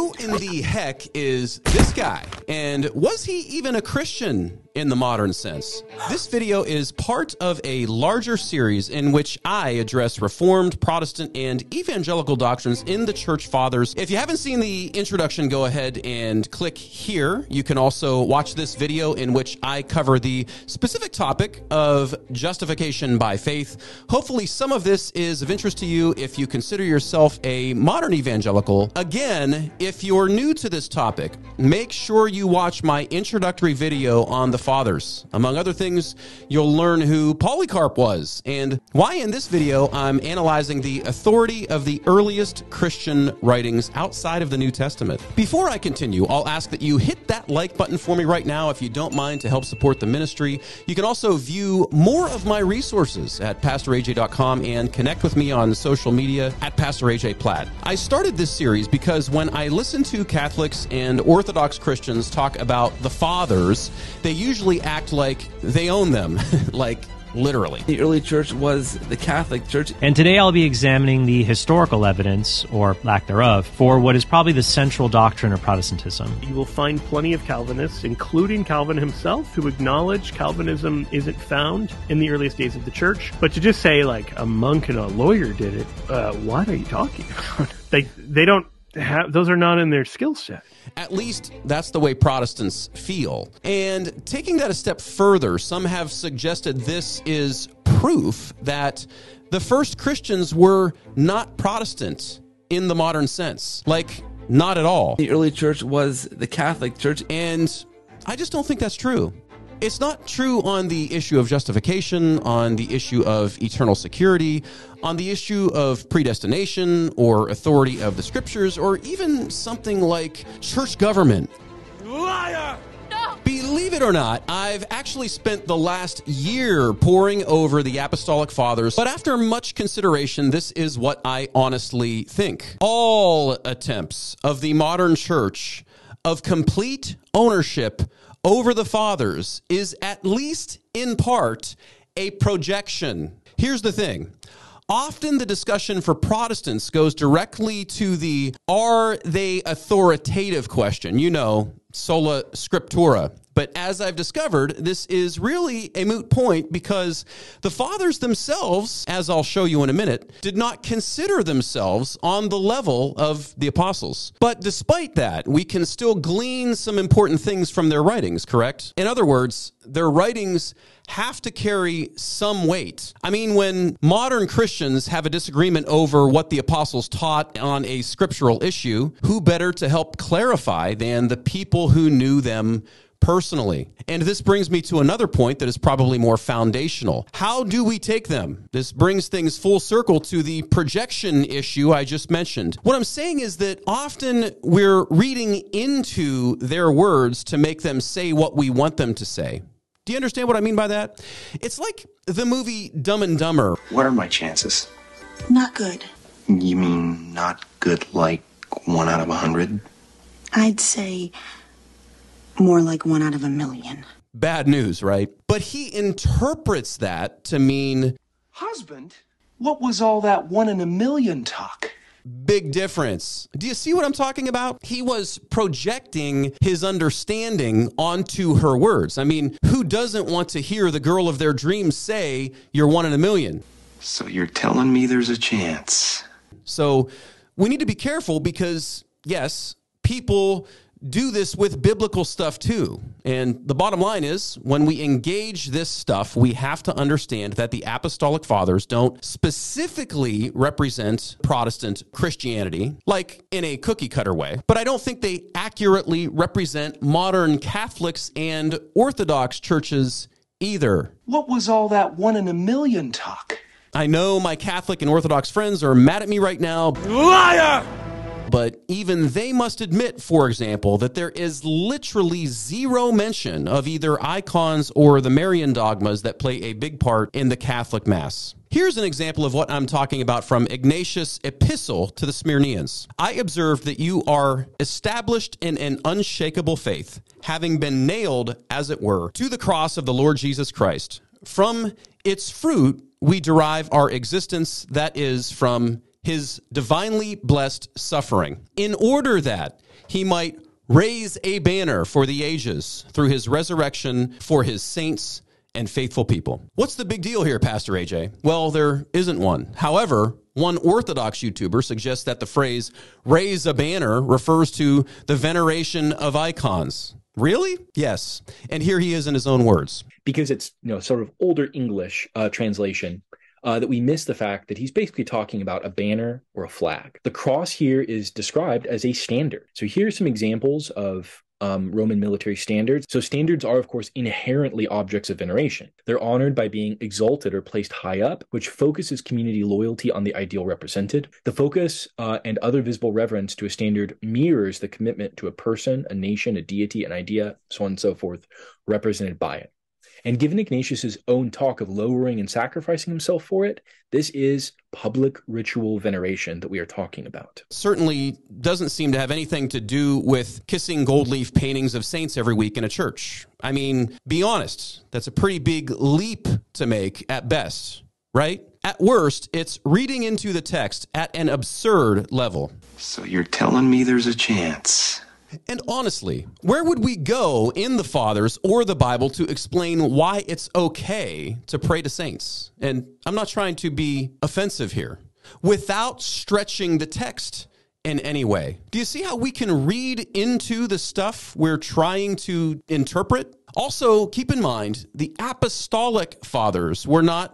Who in the heck is this guy? And was he even a Christian in the modern sense? This video is part of a larger series in which I address Reformed, Protestant, and evangelical doctrines in the Church Fathers. If you haven't seen the introduction, go ahead and click here. You can also watch this video in which I cover the specific topic of justification by faith. Hopefully some of this is of interest to you if you consider yourself a modern evangelical. Again, if you're new to this topic, make sure you watch my introductory video on the Fathers. Among other things, you'll learn who Polycarp was and why in this video I'm analyzing the authority of the earliest Christian writings outside of the New Testament. Before I continue, I'll ask that you hit that like button for me right now if you don't mind, to help support the ministry. You can also view more of my resources at PastorAJ.com and connect with me on social media at PastorAJPlatt. I started this series because when I listen to Catholics and Orthodox Christians talk about the Fathers, they usually act like they own them, like literally. The early church was the Catholic Church. And today I'll be examining the historical evidence, or lack thereof, for what is probably the central doctrine of Protestantism. You will find plenty of Calvinists, including Calvin himself, who acknowledge Calvinism isn't found in the earliest days of the church. But to just say, like, a monk and a lawyer did it, what are you talking about? They don't have, those are not in their skill set. At least that's the way Protestants feel. And taking that a step further, some have suggested this is proof that the first Christians were not Protestant in the modern sense. Like, not at all. The early church was the Catholic Church. And I just don't think that's true. It's not true on the issue of justification, on the issue of eternal security, on the issue of predestination or authority of the scriptures, or even something like church government. Liar! No. Believe it or not, I've actually spent the last year poring over the Apostolic Fathers, but after much consideration, this is what I honestly think. All attempts of the modern church of complete ownership over the Fathers is, at least in part, a projection. Here's the thing. Often the discussion for Protestants goes directly to the "are they authoritative" question, you know, sola scriptura. But as I've discovered, this is really a moot point because the Fathers themselves, as I'll show you in a minute, did not consider themselves on the level of the apostles. But despite that, we can still glean some important things from their writings, correct? In other words, their writings have to carry some weight. I mean, when modern Christians have a disagreement over what the apostles taught on a scriptural issue, who better to help clarify than the people who knew them personally? And this brings me to another point that is probably more foundational. How do we take them? This brings things full circle to the projection issue I just mentioned. What I'm saying is that often we're reading into their words to make them say what we want them to say. Do you understand what I mean by that? It's like the movie Dumb and Dumber. What are my chances? Not good. You mean not good like 1 out of 100? I'd say more like 1 out of 1,000,000. Bad news, right? But he interprets that to mean, husband, what was all that 1 in 1,000,000 talk? big difference. Do you see what I'm talking about? He was projecting his understanding onto her words. I mean, who doesn't want to hear the girl of their dreams say, "You're 1 in 1,000,000"? So you're telling me there's a chance? So we need to be careful because, yes, people do this with biblical stuff too. And the bottom line is, when we engage this stuff, we have to understand that the Apostolic Fathers don't specifically represent Protestant Christianity, like in a cookie cutter way. But I don't think they accurately represent modern Catholics and Orthodox churches either. What was all that 1 in 1,000,000 talk? I know my Catholic and Orthodox friends are mad at me right now. Liar! But even they must admit, for example, that there is literally zero mention of either icons or the Marian dogmas that play a big part in the Catholic Mass. Here's an example of what I'm talking about from Ignatius' epistle to the Smyrnians. I observed that you are established in an unshakable faith, having been nailed, as it were, to the cross of the Lord Jesus Christ. From its fruit, we derive our existence, that is, from his divinely blessed suffering, in order that he might raise a banner for the ages through his resurrection for his saints and faithful people. What's the big deal here, Pastor AJ? Well, there isn't one. However, one Orthodox YouTuber suggests that the phrase raise a banner refers to the veneration of icons. Really? Yes. And here he is in his own words. Because it's, sort of older English translation, that we miss the fact that he's basically talking about a banner or a flag. The cross here is described as a standard. So here's some examples of Roman military standards. So standards are, of course, inherently objects of veneration. They're honored by being exalted or placed high up, which focuses community loyalty on the ideal represented. The focus and other visible reverence to a standard mirrors the commitment to a person, a nation, a deity, an idea, so on and so forth, represented by it. And given Ignatius's own talk of lowering and sacrificing himself for it, this is public ritual veneration that we are talking about. Certainly doesn't seem to have anything to do with kissing gold leaf paintings of saints every week in a church. I mean, be honest, that's a pretty big leap to make at best, right? At worst, it's reading into the text at an absurd level. So you're telling me there's a chance? And honestly, where would we go in the Fathers or the Bible to explain why it's okay to pray to saints? And I'm not trying to be offensive here, without stretching the text in any way. Do you see how we can read into the stuff we're trying to interpret? Also, keep in mind, the apostolic fathers were not,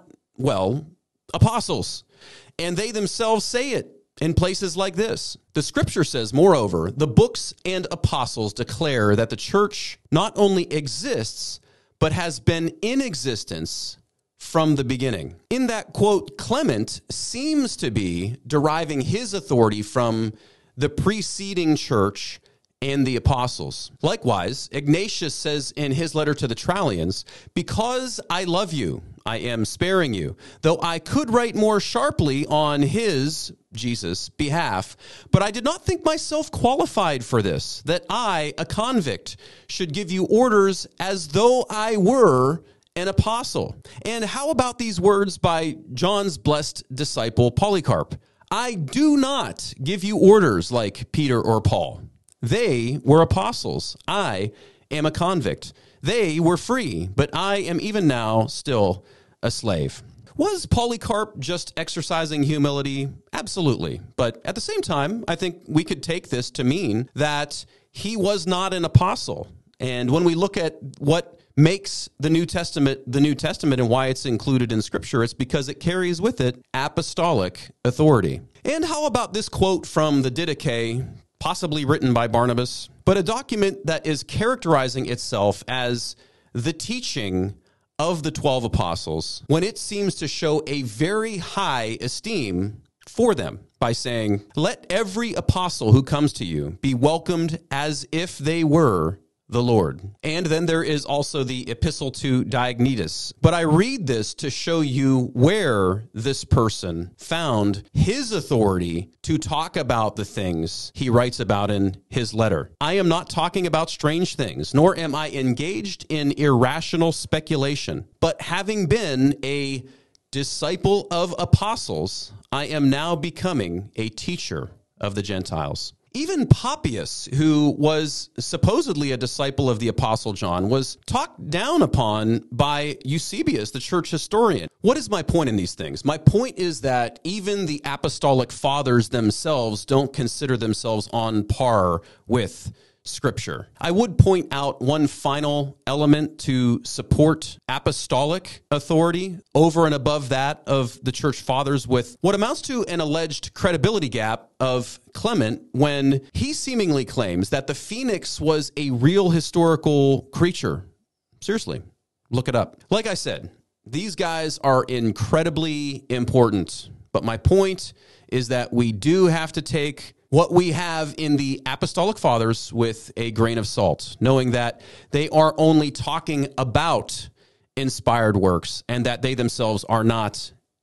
apostles, and they themselves say it in places like this. The scripture says, moreover, the books and apostles declare that the church not only exists, but has been in existence from the beginning. In that quote, Clement seems to be deriving his authority from the preceding church and the apostles. Likewise, Ignatius says in his letter to the Trallians, because I love you, I am sparing you, though I could write more sharply on his, Jesus, behalf, but I did not think myself qualified for this, that I, a convict, should give you orders as though I were an apostle. And how about these words by John's blessed disciple, Polycarp? I do not give you orders like Peter or Paul. They were apostles. I am a convict. They were free, but I am even now still a slave. Was Polycarp just exercising humility? Absolutely. But at the same time, I think we could take this to mean that he was not an apostle. And when we look at what makes the New Testament and why it's included in Scripture, it's because it carries with it apostolic authority. And how about this quote from the Didache, possibly written by Barnabas, but a document that is characterizing itself as the teaching of the 12 apostles, when it seems to show a very high esteem for them by saying, let every apostle who comes to you be welcomed as if they were the Lord. And then there is also the epistle to Diognetus. But I read this to show you where this person found his authority to talk about the things he writes about in his letter. I am not talking about strange things, nor am I engaged in irrational speculation. But having been a disciple of apostles, I am now becoming a teacher of the Gentiles. Even Papias, who was supposedly a disciple of the Apostle John, was talked down upon by Eusebius, the church historian. What is my point in these things? My point is that even the apostolic fathers themselves don't consider themselves on par with Scripture. I would point out one final element to support apostolic authority over and above that of the church fathers, with what amounts to an alleged credibility gap of Clement when he seemingly claims that the phoenix was a real historical creature. Seriously, look it up. Like I said, these guys are incredibly important, but my point is that we do have to take what we have in the apostolic fathers with a grain of salt, knowing that they are only talking about inspired works and that they themselves are not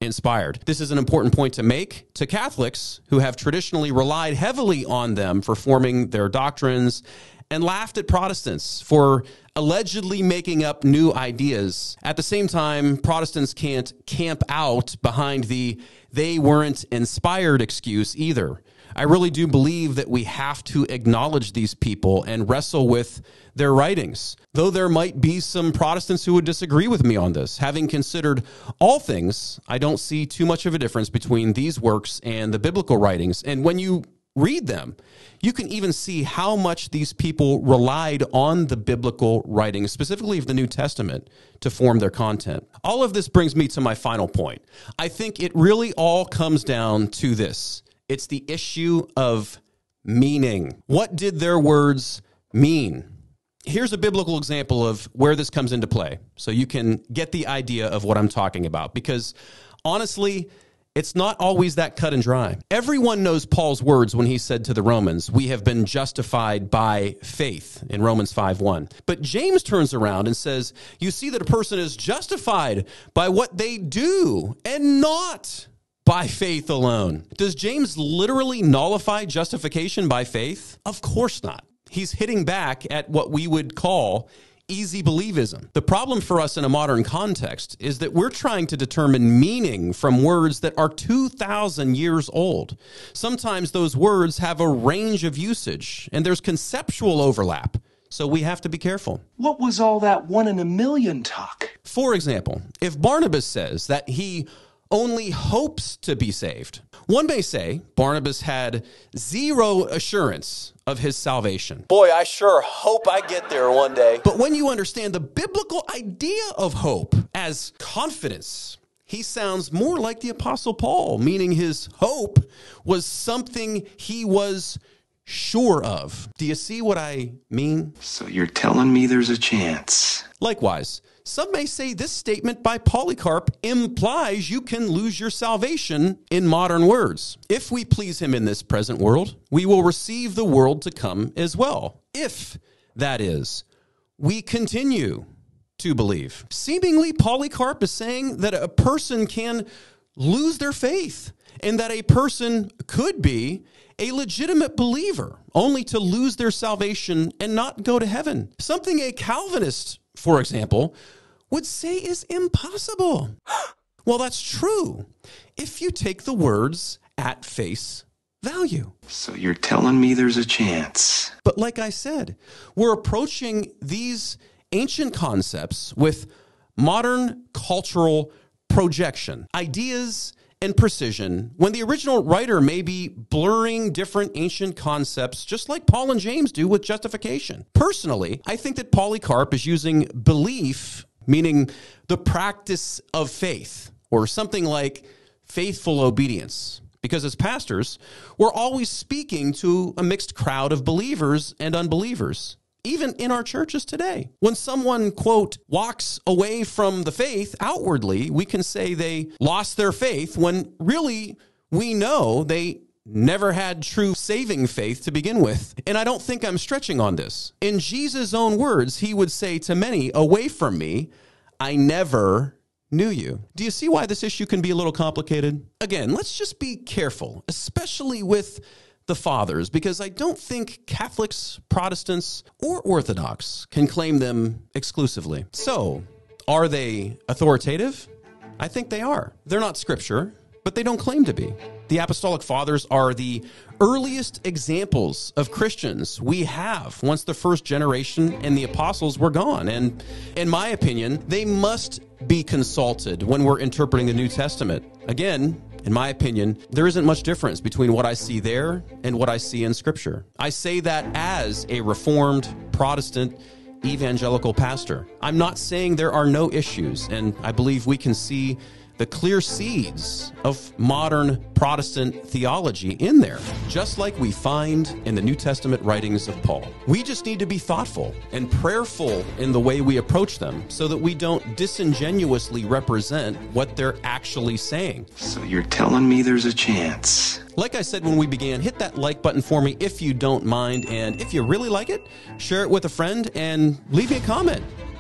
inspired. This is an important point to make to Catholics who have traditionally relied heavily on them for forming their doctrines and laughed at Protestants for allegedly making up new ideas. At the same time, Protestants can't camp out behind the "they weren't inspired" excuse either. I really do believe that we have to acknowledge these people and wrestle with their writings, though there might be some Protestants who would disagree with me on this. Having considered all things, I don't see too much of a difference between these works and the biblical writings. And when you read them, you can even see how much these people relied on the biblical writings, specifically of the New Testament, to form their content. All of this brings me to my final point. I think it really all comes down to this. It's the issue of meaning. What did their words mean? Here's a biblical example of where this comes into play, so you can get the idea of what I'm talking about, because honestly, it's not always that cut and dry. Everyone knows Paul's words when he said to the Romans, "We have been justified by faith," in Romans 5:1. But James turns around and says, "You see that a person is justified by what they do and not by faith alone." Does James literally nullify justification by faith? Of course not. He's hitting back at what we would call easy believism. The problem for us in a modern context is that we're trying to determine meaning from words that are 2,000 years old. Sometimes those words have a range of usage, and there's conceptual overlap, so we have to be careful. What was all that 1 in a million talk? For example, if Barnabas says that he only hopes to be saved, one may say Barnabas had zero assurance of his salvation. Boy, I sure hope I get there one day. But when you understand the biblical idea of hope as confidence, he sounds more like the Apostle Paul, meaning his hope was something he was sure of. Do you see what I mean? So you're telling me there's a chance? Likewise, some may say this statement by Polycarp implies you can lose your salvation in modern words. If we please him in this present world, we will receive the world to come as well. If, that is, we continue to believe. Seemingly, Polycarp is saying that a person can lose their faith and that a person could be a legitimate believer only to lose their salvation and not go to heaven. Something a Calvinist, for example, would say is impossible. Well, that's true if you take the words at face value. So you're telling me there's a chance? But like I said, we're approaching these ancient concepts with modern cultural projection, ideas, and precision, when the original writer may be blurring different ancient concepts, just like Paul and James do with justification. Personally, I think that Polycarp is using belief, meaning the practice of faith, or something like faithful obedience. Because as pastors, we're always speaking to a mixed crowd of believers and unbelievers. Even in our churches today. When someone, quote, walks away from the faith outwardly, we can say they lost their faith when really we know they never had true saving faith to begin with. And I don't think I'm stretching on this. In Jesus' own words, he would say to many, "Away from me, I never knew you." Do you see why this issue can be a little complicated? Again, let's just be careful, especially with the fathers, because I don't think Catholics, Protestants, or Orthodox can claim them exclusively. So, are they authoritative? I think they are. They're not scripture, but they don't claim to be. The Apostolic Fathers are the earliest examples of Christians we have once the first generation and the apostles were gone. And in my opinion, they must be consulted when we're interpreting the New Testament. Again, in my opinion, there isn't much difference between what I see there and what I see in Scripture. I say that as a Reformed Protestant evangelical pastor. I'm not saying there are no issues, and I believe we can see the clear seeds of modern Protestant theology in there, just like we find in the New Testament writings of Paul. We just need to be thoughtful and prayerful in the way we approach them so that we don't disingenuously represent what they're actually saying. So you're telling me there's a chance? Like I said when we began, hit that like button for me if you don't mind, and if you really like it, share it with a friend and leave me a comment.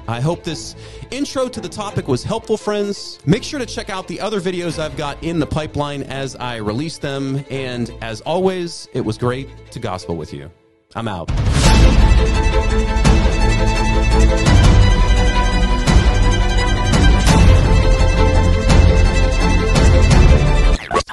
I hope this intro to the topic was helpful, friends. Make sure to check out the other videos I've got in the pipeline as I release them. And as always, it was great to gospel with you. I'm out.